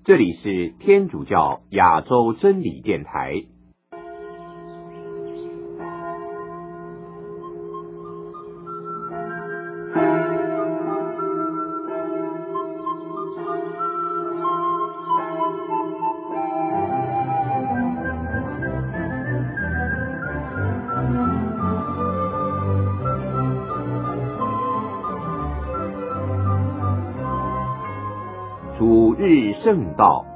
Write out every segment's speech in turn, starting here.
这里是天主教亚洲真理电台。主日圣道，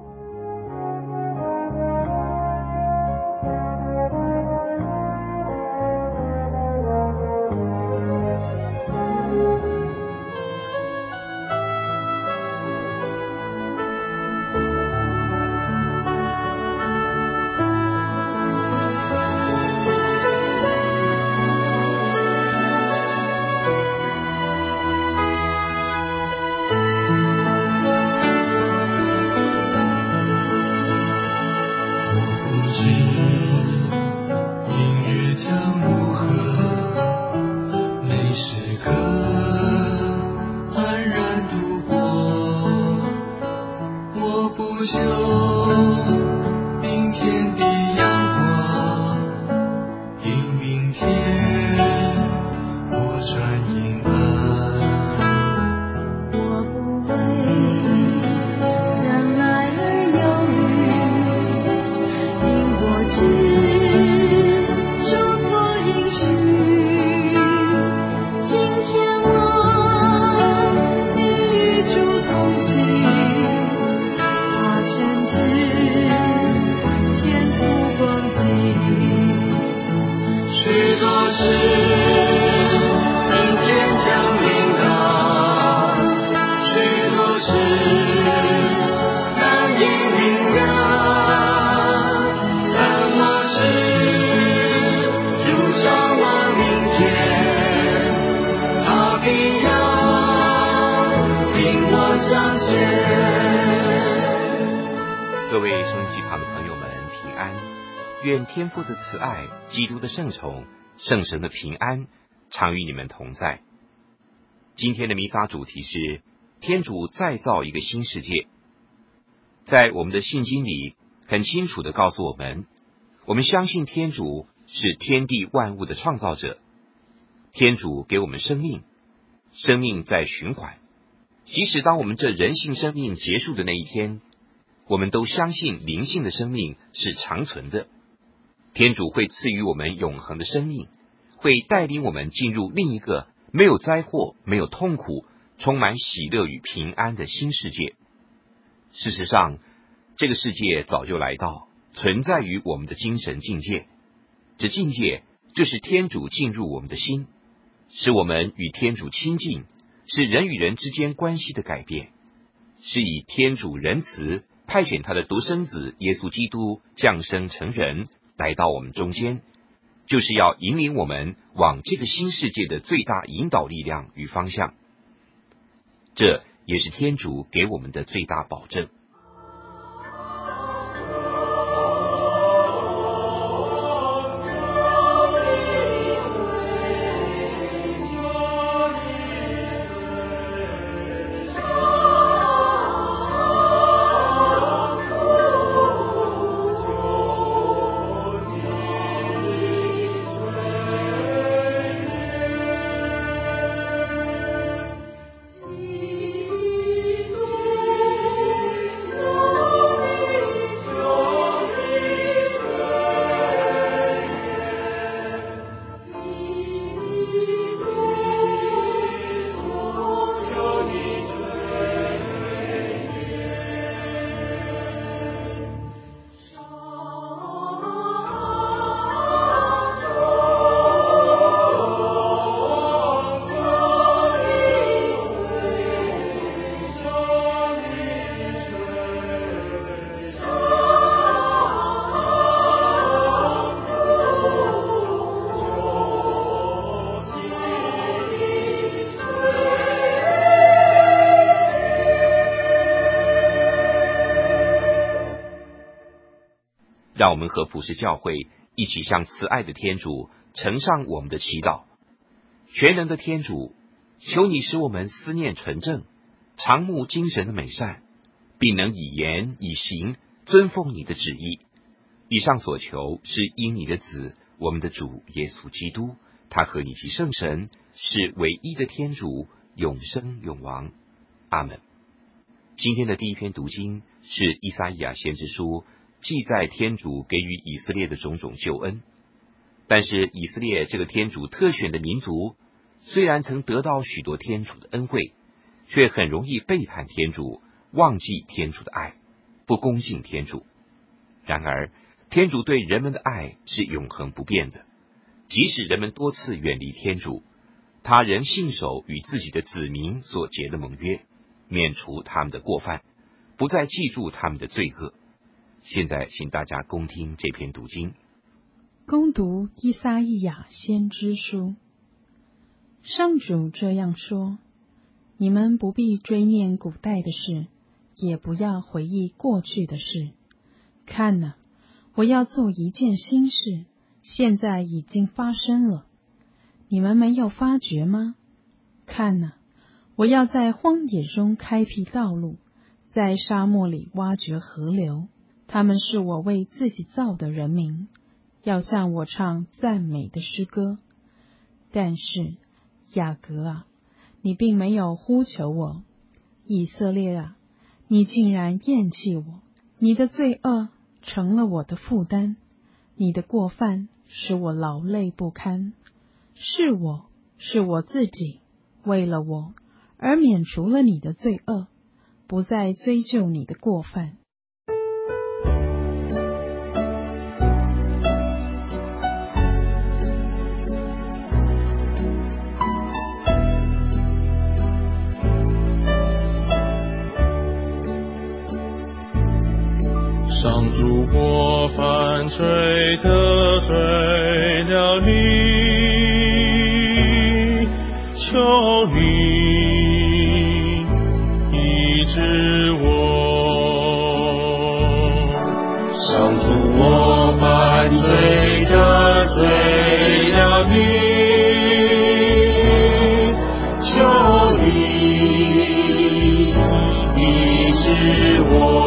各位收音机旁的朋友们平安，愿天父的慈爱、基督的圣宠、圣神的平安常与你们同在。今天的弥撒主题是天主再造一个新世界。在我们的信经里很清楚地告诉我们，我们相信天主是天地万物的创造者，天主给我们生命，生命在循环，即使当我们这人性生命结束的那一天，我们都相信灵性的生命是长存的。天主会赐予我们永恒的生命，会带领我们进入另一个没有灾祸、没有痛苦、充满喜乐与平安的新世界。事实上，这个世界早就来到，存在于我们的精神境界。这境界就是天主进入我们的心，使我们与天主亲近，是人与人之间关系的改变，是以天主仁慈派遣他的独生子耶稣基督降生成人，来到我们中间，就是要引领我们往这个新世界的最大引导力量与方向。这也是天主给我们的最大保证。让我们和普世教会一起向慈爱的天主呈上我们的祈祷。全能的天主，求你使我们思念纯正，常慕精神的美善， 并能以言以行遵奉你的旨意。以上所求是因你的子，我们的主耶稣基督，他和你及圣神是唯一的天主，永生永王。阿们。今天的第一篇读经是以赛亚先知书，记载天主给予以色列的种种救恩。但是以色列这个天主特选的民族，虽然曾得到许多天主的恩惠，却很容易背叛天主，忘记天主的爱，不恭敬天主。然而天主对人们的爱是永恒不变的，即使人们多次远离天主，他仍信守与自己的子民所结的盟约，免除他们的过犯，不再记住他们的罪恶。现在请大家恭听这篇读经。 恭读依撒意亚先知书。上主这样说：你们不必追念古代的事，也不要回忆过去的事。看哪，我要做一件新事，现在已经发生了，你们没有发觉吗？看哪，我要在荒野中开辟道路，在沙漠里挖掘河流。他们是我为自己造的人民，要向我唱赞美的诗歌。但是雅各啊，你并没有呼求我；以色列啊，你竟然厌弃我。你的罪恶成了我的负担，你的过犯使我劳累不堪。是我自己为了我而免除了你的罪恶，不再追究你的过犯。 上主，我犯罪得罪了你，求你医治我。上主，我犯罪得罪了你，求你医治我。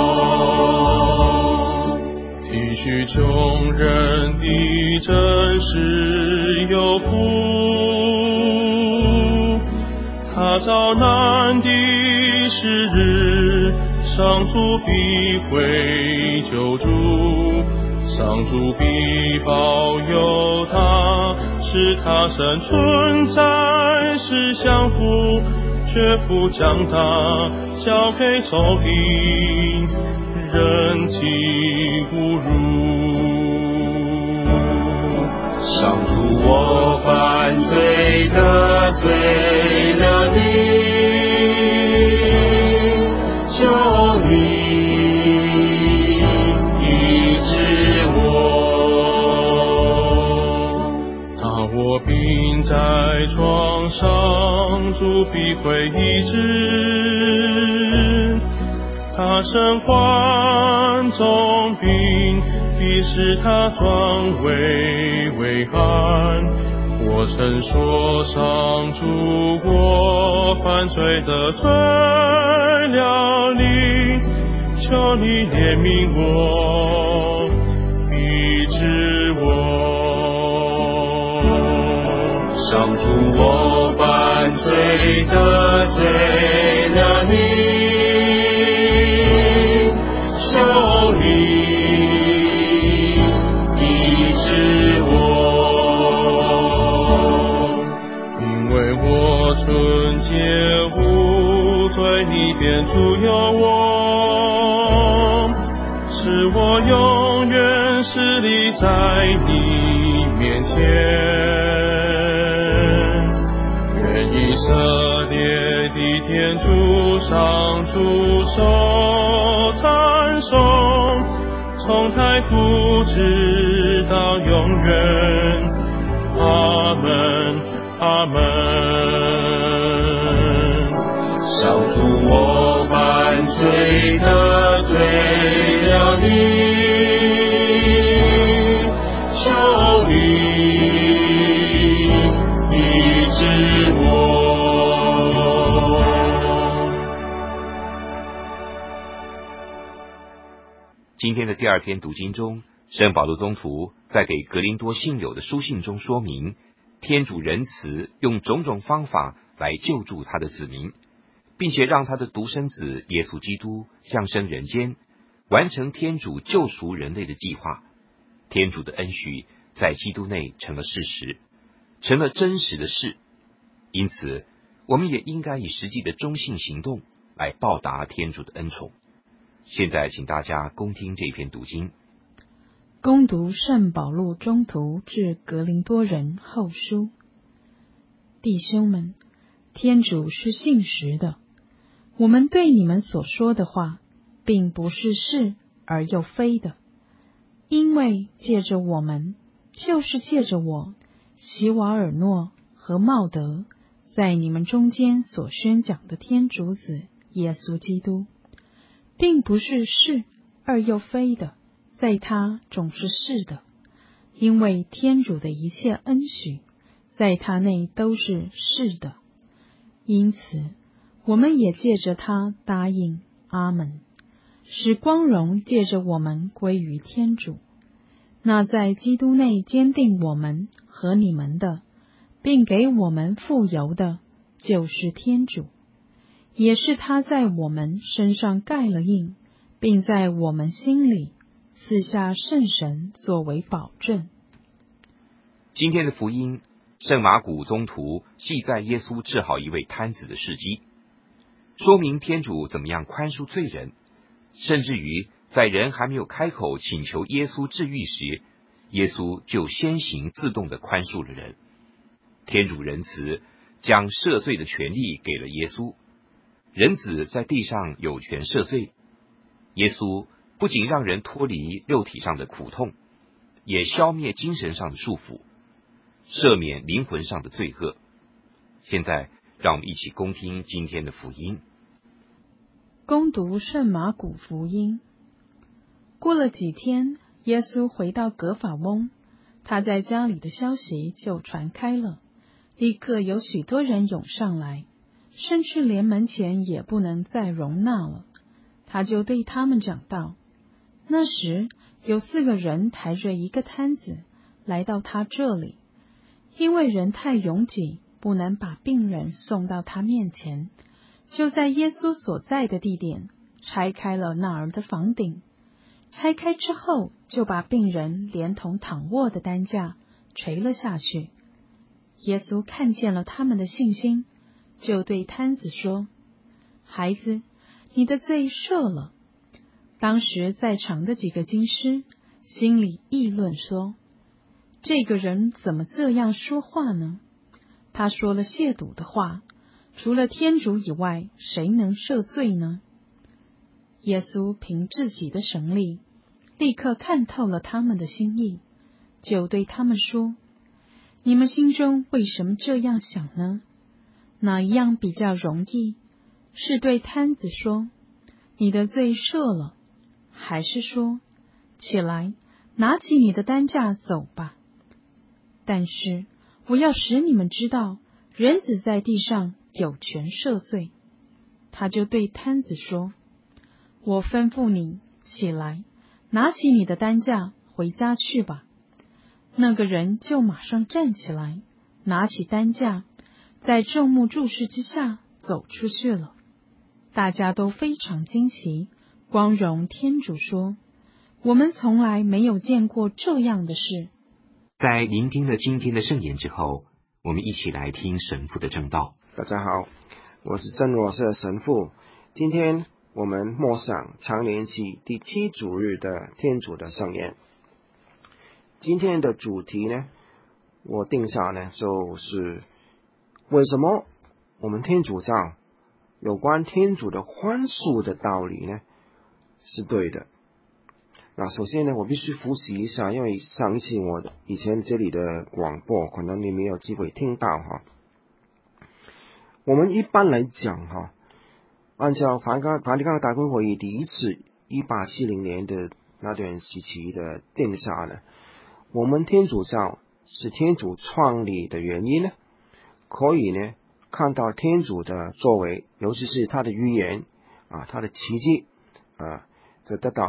许穷人的真实有福，他遭难的时日，上主必会救助，上主必保佑他，使他生存在世享福，绝不将他交给仇敌，人情侮辱。上主，我犯罪得罪了你，求你医治我。当我病在床上，主必会医治。他身患重病，必使他转危为安。我曾说，上主，我犯罪得罪了你，求你怜悯我，医治我。上主，我犯罪得罪了你，求你医治我。因为我纯洁无罪，你便主佑我，使我永远侍立在你面前。愿以色列的天主上主受赞颂，从太古直到永远。阿们，阿们。上主，我犯罪得罪了你，求你医治我。 今天的第二篇读经中，圣保禄宗徒在给格林多信友的书信中说明，天主仁慈用种种方法来救助他的子民，并且让他的独生子耶稣基督降生人间，完成天主救赎人类的计划。天主的恩许在基督内成了事实，成了真实的事。因此，我们也应该以实际的忠信行动来报答天主的恩宠。现在请大家恭听这篇读经。 恭读圣保禄宗徒致格林多人后书。弟兄们，天主是信实的，我们对你们所说的话，并不是是而又非的，因为借着我们，就是借着我，席瓦尔诺和茂德，在你们中间所宣讲的天主子耶稣基督，并不是是而又非的，在他总是是的，因为天主的一切恩许，在他内都是是的。因此，我们也借着他答应阿们，使光荣借着我们归于天主。那在基督内坚定我们和你们的，并给我们富有的，就是天主，也是他在我们身上盖了印，并在我们心里赐下圣神作为保证。 今天的福音，圣马古宗徒记载耶稣治好一位瘫子的事迹，说明天主怎么样宽恕罪人，甚至于在人还没有开口请求耶稣治愈时，耶稣就先行自动地宽恕了人。天主仁慈，将赦罪的权利给了耶稣，人子在地上有权赦罪。耶稣不仅让人脱离肉体上的苦痛，也消灭精神上的束缚，赦免灵魂上的罪恶。现在让我们一起恭听今天的福音。 恭读圣马古福音。过了几天，耶稣回到革法翁，他在家里的消息就传开了，立刻有许多人涌上来，甚至连门前也不能再容纳了。他就对他们讲道。那时有4个人抬着一个摊子来到他这里，因为人太拥挤，不能把病人送到他面前，就在耶稣所在的地点拆开了那儿的房顶。拆开之后，就把病人连同躺卧的担架垂了下去。耶稣看见了他们的信心，就对摊子说：“孩子，你的罪赦了。”当时在场的几个经师心里议论说：“这个人怎么这样说话呢？他说了亵渎的话，除了天主以外，谁能赦罪呢？”耶稣凭自己的神力，立刻看透了他们的心意，就对他们说：“你们心中为什么这样想呢？哪一样比较容易？是对摊子说，你的罪赦了，还是说，起来，拿起你的担架走吧？但是我要使你们知道，人子在地上有权赦罪。”他就对摊子说：“我吩咐你起来，拿起你的担架回家去吧。”那个人就马上站起来，拿起担架，在众目注视之下走出去了。大家都非常惊奇，光荣天主说：“我们从来没有见过这样的事。” 在聆听了今天的圣言之后，我们一起来听神父的正道。 大家好，我是真罗社神父。今天我们默想常年期第7主日的天主的圣言。今天的主题呢，我定下呢，就是为什么我们天主教有关天主的宽恕的道理呢是对的。那首先呢，我必须复习一下，因为上一期我以前这里的广播可能你没有机会听到哈。我们一般来讲哈，按照梵蒂冈大公会议第一次1870年的那段时期的定下呢，我们天主教是天主创立的原因呢，可以呢看到天主的作为，尤其是他的预言啊，他的奇迹啊，这得到呢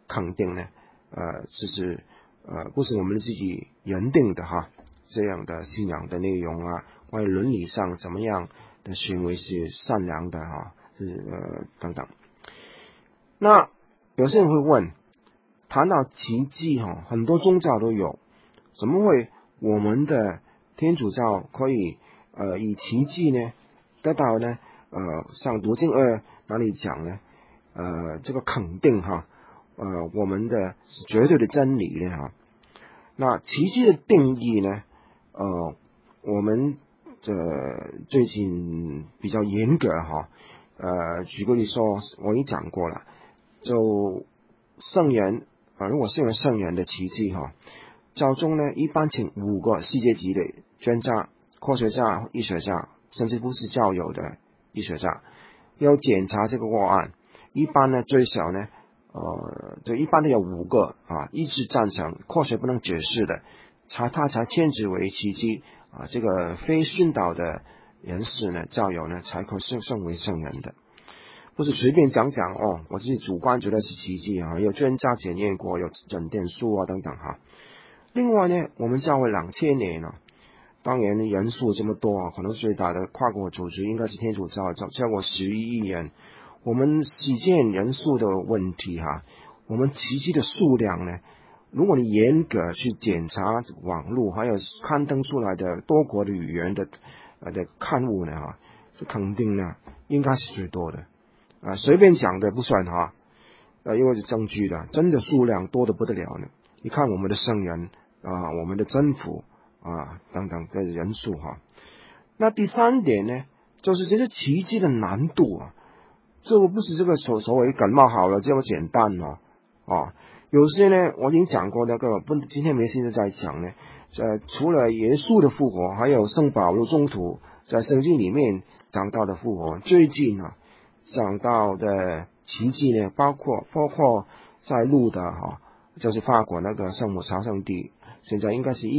肯定呢，不是我们自己认定的哈，这样的信仰的内容啊，关于伦理上怎么样的行为是善良的哈，等等。那有些人会问，谈到奇迹哈，很多宗教都有，怎么会我们的天主教可以以奇迹呢得到呢像读经2哪里讲呢这个肯定哈我们的是绝对的真理呢哈。那奇迹的定义呢我们最近比较严格哈举个例说，我已经讲过了，就圣人如果是圣人的奇迹哈，教宗呢一般请5个世界级的专家、科学家、医学家，甚至不是教友的医学家，要检查这个个案。一般呢最少呢就一般都有5个一致赞成，科学不能解释的，他才称之为奇迹这个非殉道的人士呢，教友呢才可升为圣人的，不是随便讲我自己主观觉得是奇迹有专家检验过，有诊断书等等哈。另外呢，我们教会2000年当然人数这么多可能最大的跨国组织应该是天主教，超过11亿人。我们实践人数的问题我们奇迹的数量呢，如果你严格去检查网络还有刊登出来的多国的语言的刊物呢就肯定呢应该是最多的随便讲的不算因为是证据的，真的数量多得不得了呢。你看我们的圣人我们的真福等等的人数那第3点呢，就是这些奇迹的难度这个不是这个所谓感冒好了这么简单有些呢我已经讲过那个，今天没时间再讲呢除了耶稣的复活，还有圣保罗宗徒在圣经里面讲到的复活，最近讲到的奇迹呢，包括在路的就是法国那个圣母朝圣地，现在应该是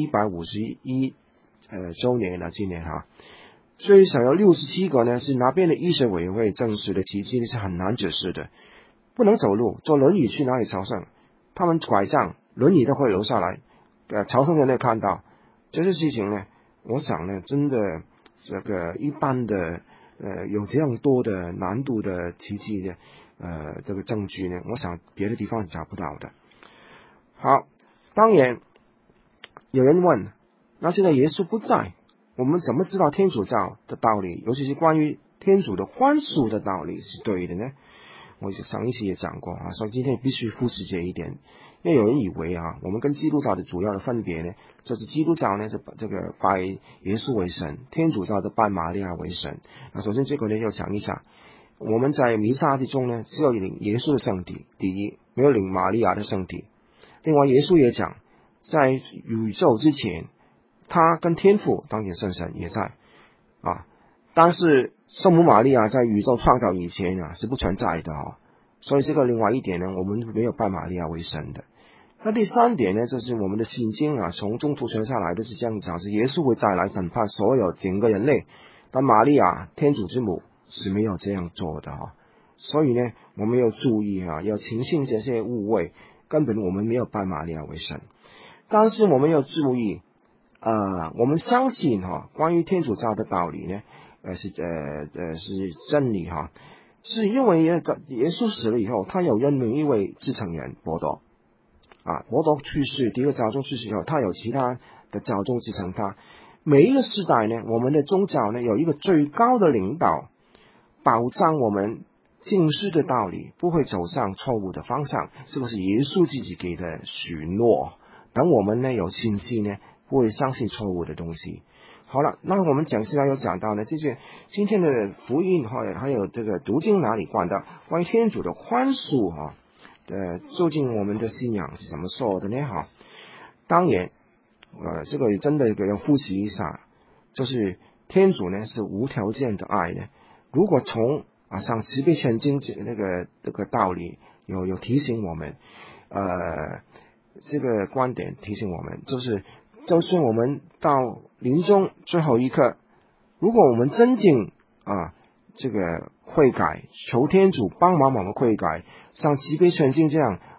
151周年了，今年最少有67个呢是那边的医学委员会证实的奇迹是很难解释的，不能走路，坐轮椅去哪里朝圣，他们拐杖轮椅都会留下来朝圣人都看到，这些事情呢我想呢真的这个一般的有这样多的难度的奇迹的这个证据呢，我想别的地方找不到的。好，当然有人问，那现在耶稣不在，我们怎么知道天主教的道理，尤其是关于天主的宽恕的道理是对的呢？我上一期也讲过所以今天必须复习这一点。因为有人以为我们跟基督教的主要的分别呢，就是基督教呢是这个拜耶稣为神，天主教的拜玛利亚为神。那首先这个呢要讲一下，我们在弥撒之中呢只有领耶稣的圣体，第一没有领玛利亚的圣体。另外耶稣也讲，在宇宙之前他跟天父当年圣神也在但是圣母玛利亚在宇宙创造以前是不存在的所以这个另外一点呢，我们没有拜玛利亚为神的。那第3点呢，就是我们的信经从中途传下来的是这样讲，是耶稣会再来审判所有整个人类，但玛利亚天主之母是没有这样做的所以呢我们要注意要清醒这些误会，根本我们没有拜玛利亚为神。但是我们要注意我们相信关于天主教的道理呢是真理是因为耶稣死了以后，他有任命一位继承人伯多伯多去世，第一个教宗去世以后，他有其他的教宗继承他。每一个时代呢，我们的宗教呢有一个最高的领导，保障我们敬事的道理不会走向错误的方向，这个是耶稣自己给的许诺，等我们呢有信心呢不会相信错误的东西。好了，那我们现在有讲到呢，这些今天的福音还有这个读经哪里关的关于天主的宽恕究竟我们的信仰是怎么说的呢当然这个真的要复习一下，就是天主呢是无条件的爱呢。如果从像慈悲全经这个道理有提醒我们这个观点提醒我们，就算我们到临终最后一刻，如果我们真正这个悔改，求天主帮忙我们悔改，像慈悲全经这样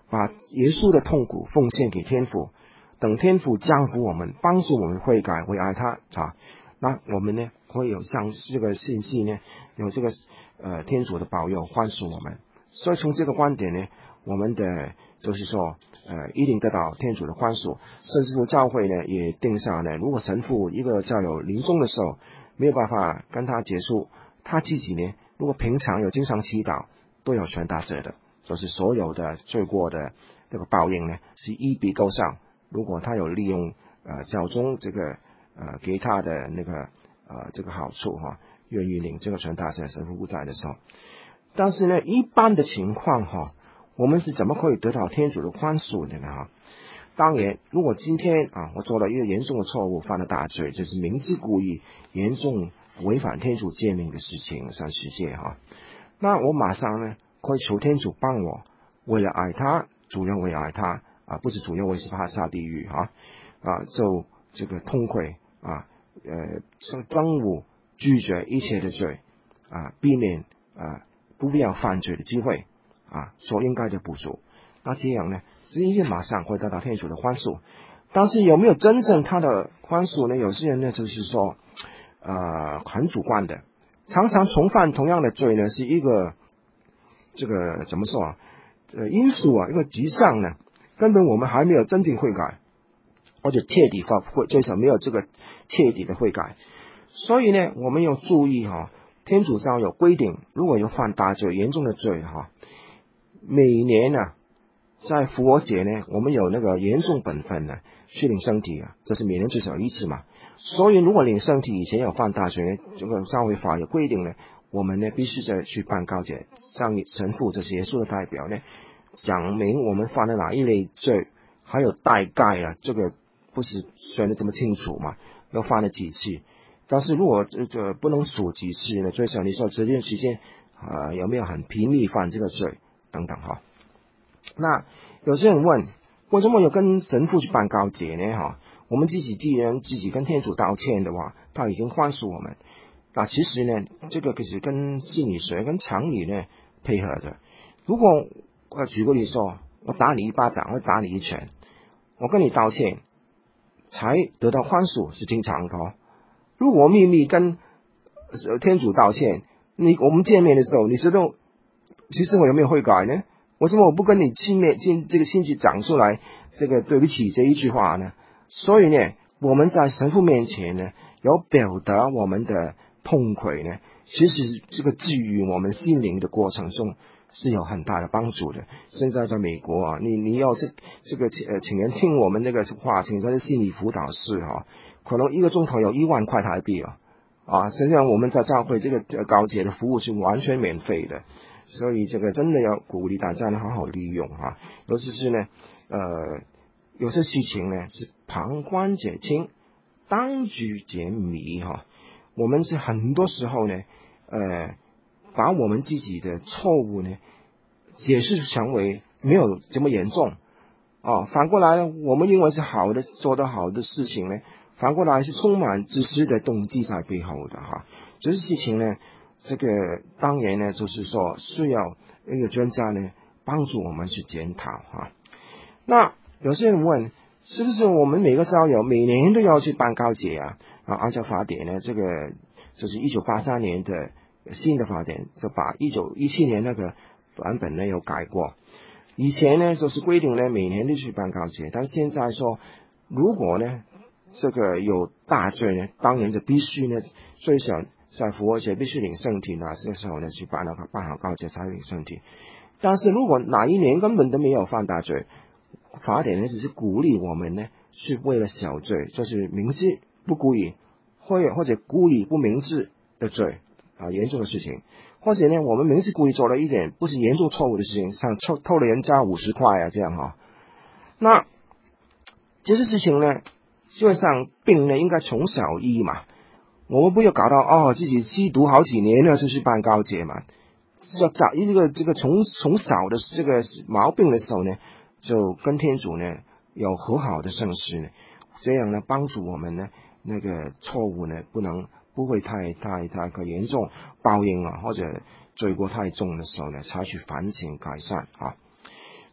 把耶稣的痛苦奉献给天父，等天父降服我们，帮助我们悔改为爱他那我们呢会有像这个信息呢，有这个天主的保佑宽恕我们。所以从这个观点呢，我们的就是说一定得到天主的宽恕。甚至乎教会呢也定下呢，如果神父一个教友临终的时候没有办法跟他结束，他自己呢如果平常有经常祈祷，都有全大赦的，就是所有的罪过的这个报应呢是一笔勾销。如果他有利用教宗这个给他的那个这个好处愿意领这个全大赦神父不在的时候。但是呢一般的情况我们是怎么可以得到天主的宽恕的呢当然如果今天我做了一个严重的错误，犯了大罪，就是明知故意严重违反天主诫命的事情，像世界那我马上呢可以求天主帮我，为了爱他，主要为了爱他不是主要为是怕下地狱就这个痛悔憎恶拒绝一切的罪避免不必要犯罪的机会所应该的补赎。那这样呢这一切马上会得到天主的宽恕。但是有没有真正他的宽恕呢？有些人呢就是说很主观的，常常重犯同样的罪呢是一个这个怎么说因素一个迹象呢，根本我们还没有真正悔改，或者彻底最少没有这个彻底的悔改。所以呢我们要注意天主教有规定，如果有犯大罪严重的罪每年在复活节呢我们有那个严重本分呢去领圣体这是每年最少一次嘛。所以如果领圣体以前有犯大罪呢，这个教会法有规定呢，我们呢必须再去办告解，向神父这是耶稣的代表呢讲明我们犯了哪一类罪，还有大概这个不是选的这么清楚嘛，又犯了几次。但是如果不能数几次呢，最少你说这段时间有没有很频密犯这个罪等等那有些人问，为什么有跟神父去办告解呢我们既然自己跟天主道歉的话，他已经宽恕我们。那其实呢这个是跟心理学跟常理呢配合的。如果举个例说，我打你一巴掌，我打你一拳，我跟你道歉才得到宽恕是正常的如果我秘密跟天主道歉，我们见面的时候你知道其实我有没有悔改呢？为什么我不跟你这个亲戚讲出来这个对不起这一句话呢？所以呢我们在神父面前呢有表达我们的痛悔呢，其实这个治愈我们心灵的过程中是有很大的帮助的。现在在美国你要这个请人听我们那个话，请他的心理辅导室可能1个钟头有1万块台币实际上我们在教会这个告解的服务是完全免费的。所以这个真的要鼓励大家呢好好利用尤其是呢有些事情呢是旁观者清，当局者迷我们是很多时候呢把我们自己的错误呢解释成为没有这么严重反过来呢我们认为是好的做得好的事情呢，反过来是充满自私的动机在背后的这些事情呢这个当然呢就是说需要一个专家呢帮助我们去检讨那有些人问，是不是我们每个教友每年都要去办告解按照法典呢，这个就是1983年的新的法典就把1917年那个版本呢有改过。以前呢就是规定呢每年都去办告解，但现在说如果呢这个有大罪呢，当然就必须呢最少在复活节必须领圣体这个时候呢去办好告解才领圣体。但是如果哪一年根本都没有犯大罪，法典呢只是鼓励我们呢是为了小罪，就是明知不故意或者故意不明知的罪严重的事情，或者呢我们明知故意做了一点不是严重错误的事情，像偷了人家50块这样那这些事情呢基本上病呢应该从小医嘛，我们不要搞到自己吸毒好几年了就去办告解嘛，要找一个这个从小的这个毛病的时候呢就跟天主呢有和好的圣事呢，这样呢帮助我们呢那个错误呢不会太严重，报应或者罪过太重的时候呢才去反省改善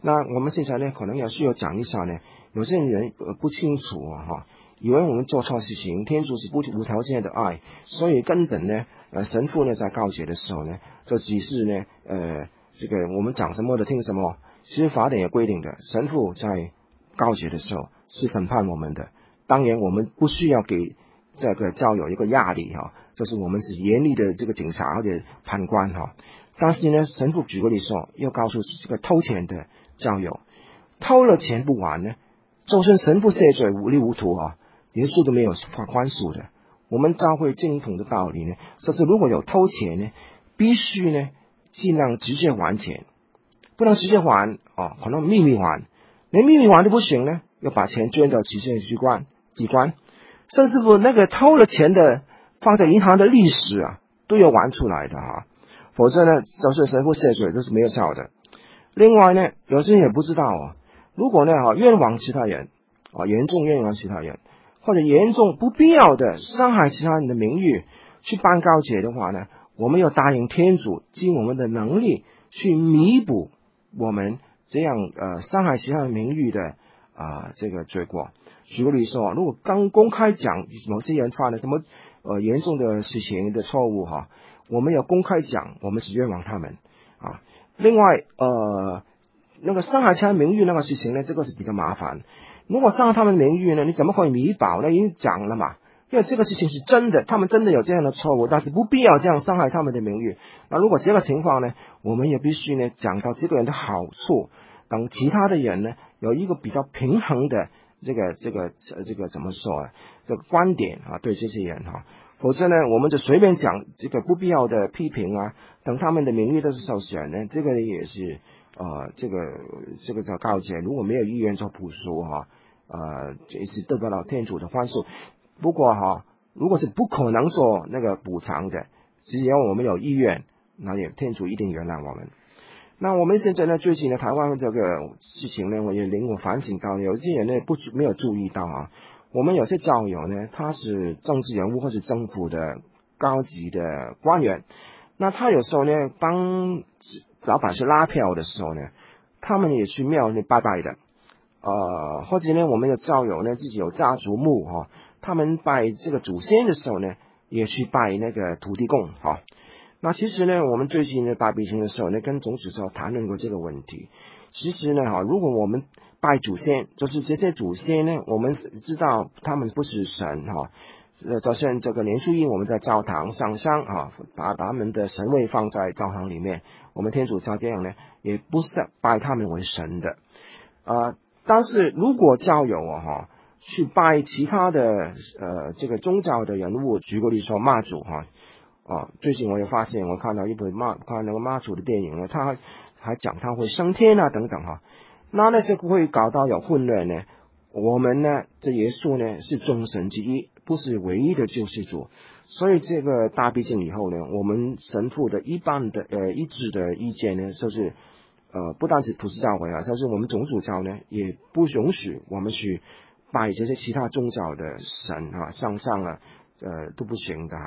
那我们现在呢，可能也需要讲一下呢，有些人不清楚以为我们做错事情，天主是无条件的爱，所以根本呢，神父呢在告解的时候呢，就只是呢，这个我们讲什么的听什么。其实法典也规定的，神父在告解的时候是审判我们的。当然，我们不需要给这个教友一个压力就是我们是严厉的这个警察或者判官但是呢，神父举个例说，又告诉这个偷钱的教友，偷了钱不还呢，就算神父赦罪无利无图耶稣都没有宽恕的。我们教会正统的道理呢，就是如果有偷钱呢，必须呢尽量直接还钱，不能直接还可能秘密还，连秘密还都不行呢，要把钱捐到慈善机关，甚至乎那个偷了钱的放在银行的利息都要还出来的否则呢，就是神父赦罪都是没有效的。另外呢，有些人也不知道如果呢冤枉其他人严重冤枉其他人，或者严重不必要的伤害其他人的名誉去办告解的话呢，我们要答应天主尽我们的能力去弥补我们这样伤害其他人名誉的这个罪过。举个例说，如果刚公开讲某些人犯了什么严重的事情的错误我们要公开讲我们是冤枉他们另外那个伤害其他人名誉那个事情呢，这个是比较麻烦。如果伤害他们名誉呢，你怎么可以弥补呢？已经讲了嘛，因为这个事情是真的，他们真的有这样的错误，但是不必要这样伤害他们的名誉。那如果这个情况呢，我们也必须呢讲到这个人的好处，等其他的人呢有一个比较平衡的这个怎么说这个观点对这些人否则呢，我们就随便讲这个不必要的批评等他们的名誉都是受损呢，这个也是这个叫告解，如果没有意愿做补赎也是得不到天主的宽恕。不过如果是不可能做那个补偿的，只要我们有意愿，那也天主一定原谅我们。那我们现在呢，最近呢，台湾这个事情呢，我也令我反省到，有些人呢没有注意到我们有些教友呢，他是政治人物或是政府的高级的官员，那他有时候呢帮老百姓拉票的时候呢，他们也去庙里拜拜的或者呢我们的教友呢自己有家族墓他们拜这个祖先的时候呢，也去拜那个土地公那其实呢，我们最近的大比行的时候呢，跟总主教谈论过这个问题。其实呢如果我们拜祖先，就是这些祖先呢，我们知道他们不是神就像这个年初一我们在教堂上香把他们的神位放在教堂里面，我们天主教这样呢，也不是拜他们为神的但是如果教友去拜其他的这个宗教的人物，举个例说妈祖最近我也发现，我看到看那个妈祖的电影呢，他还讲他会升天等等那呢就会搞到有混乱呢。我们呢这耶稣呢是众神之一，不是唯一的救世主，所以这个大毕竟以后呢，我们神父的一般的一致的意见呢，就是不单是普世教会就是我们总主教呢也不容许我们去拜这些其他宗教的神上都不行的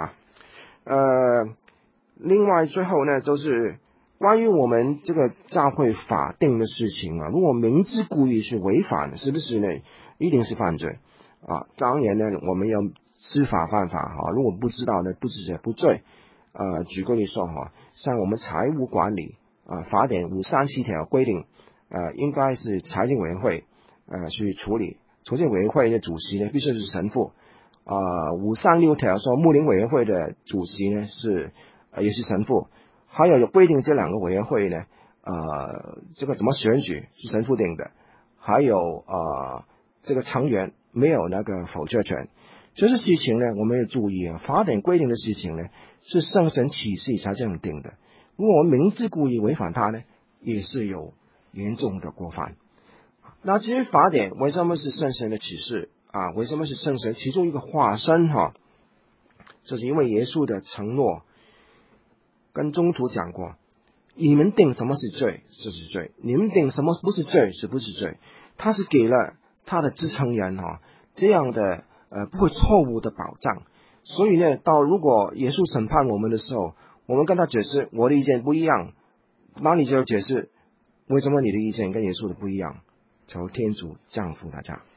另外最后呢，就是关于我们这个教会法定的事情如果明知故意是违反，是不是呢？一定是犯罪当然呢，我们要知法犯法如果不知道呢，不知者不罪举个例说像我们财务管理法典537条规定应该是财政委员会去处理，筹建委员会的主席呢必须是神父536条说牧灵委员会的主席呢也是神父，还有规定这两个委员会呢这个怎么选举是神父定的，还有这个成员没有那个否决权。这些事情呢我们要注意法典规定的事情呢是圣神启示才这样定的，如果我们明知故意违反它呢，也是有严重的过犯。那至于法典为什么是圣神的启示为什么是圣神其中一个化身就是因为耶稣的承诺跟宗徒讲过，你们定什么是罪就是罪，你们定什么不是罪是不是罪，他是给了他的支撑人这样的不会错误的保障。所以呢，到如果耶稣审判我们的时候，我们跟他解释我的意见不一样，那你就解释为什么你的意见跟耶稣的不一样？求天主降福大家。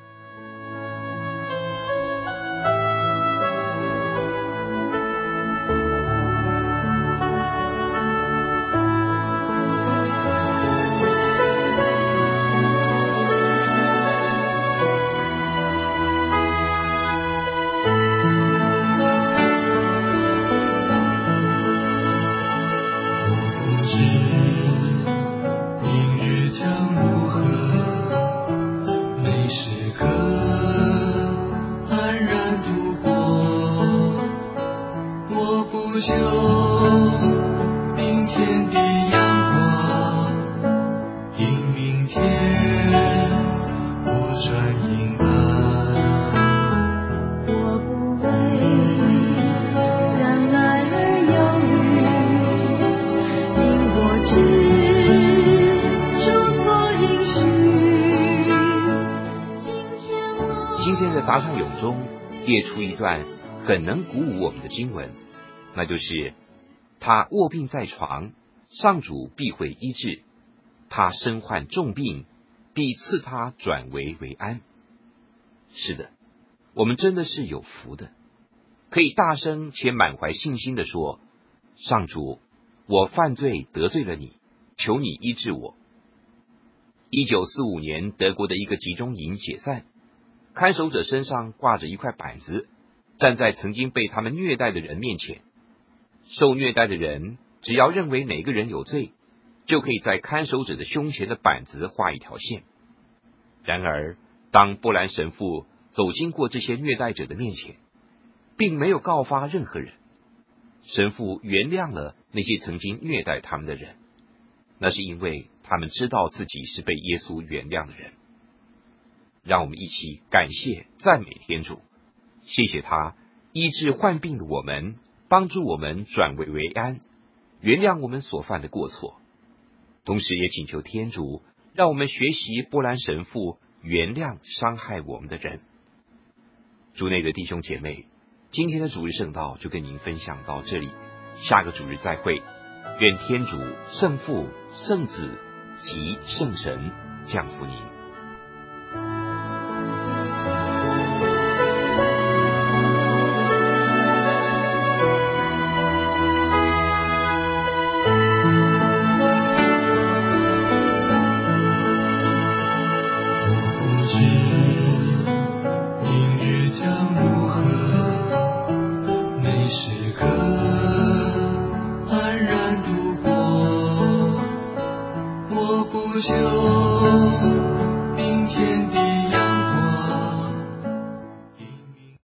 今天的答唱咏中列出一段很能鼓舞我们的经文，那就是他卧病在床，上主必会医治；他身患重病，必赐他转危为安。是的，我们真的是有福的，可以大声且满怀信心地说：上主，我犯罪得罪了你，求你医治我。1945年德国的一个集中营解散，看守者身上挂着一块板子，站在曾经被他们虐待的人面前。受虐待的人只要认为哪个人有罪，就可以在看守者的胸前的板子画一条线。然而，当波兰神父走经过这些虐待者的面前，并没有告发任何人。神父原谅了那些曾经虐待他们的人，那是因为他们知道自己是被耶稣原谅的人。让我们一起感谢赞美天主，谢谢他医治患病的我们，帮助我们转危为安，原谅我们所犯的过错。同时也请求天主让我们学习波兰神父原谅伤害我们的人。主内的弟兄姐妹，今天的主日圣道就跟您分享到这里，下个主日再会。愿天主圣父、圣子及圣神降福您。 不休